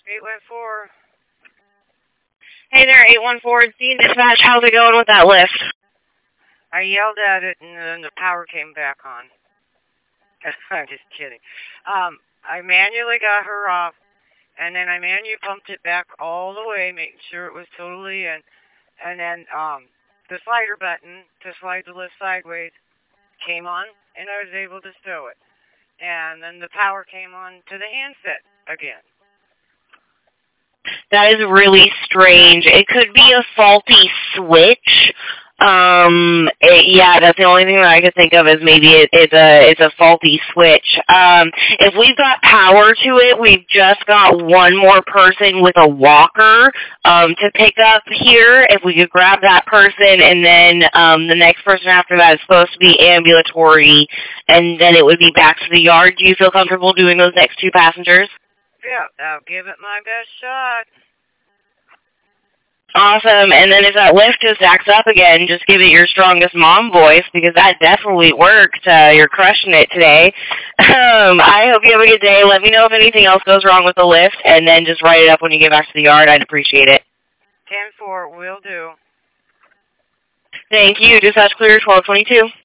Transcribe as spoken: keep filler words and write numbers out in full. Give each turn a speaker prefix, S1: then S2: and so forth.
S1: eight one four.
S2: Hey there, eight one four, it's Dean Dispatch. How's it going with that lift?
S1: I yelled at it, and then the power came back on. I'm just kidding. Um, I manually got her off, and then I manually pumped it back all the way, making sure it was totally in. And then um, the slider button to slide the lift sideways came on, and I was able to stow it. And then the power came on to the handset again.
S2: That is really strange. It could be a faulty switch. Um, it, yeah, that's the only thing that I could think of is maybe it, it's a it's a faulty switch. Um, if we've got power to it, we've just got one more person with a walker um, to pick up here. If we could grab that person, and then um, the next person after that is supposed to be ambulatory, and then it would be back to the yard. Do you feel comfortable doing those next two passengers?
S1: Yeah, I'll give it my best shot.
S2: Awesome. And then if that lift just acts up again, just give it your strongest mom voice, because that definitely worked. Uh, you're crushing it today. Um, I hope you have a good day. Let me know if anything else goes wrong with the lift, and then just write it up when you get back to the yard. I'd appreciate it.
S1: ten four, will do.
S2: Thank you. Dispatch clear, twelve twenty-two.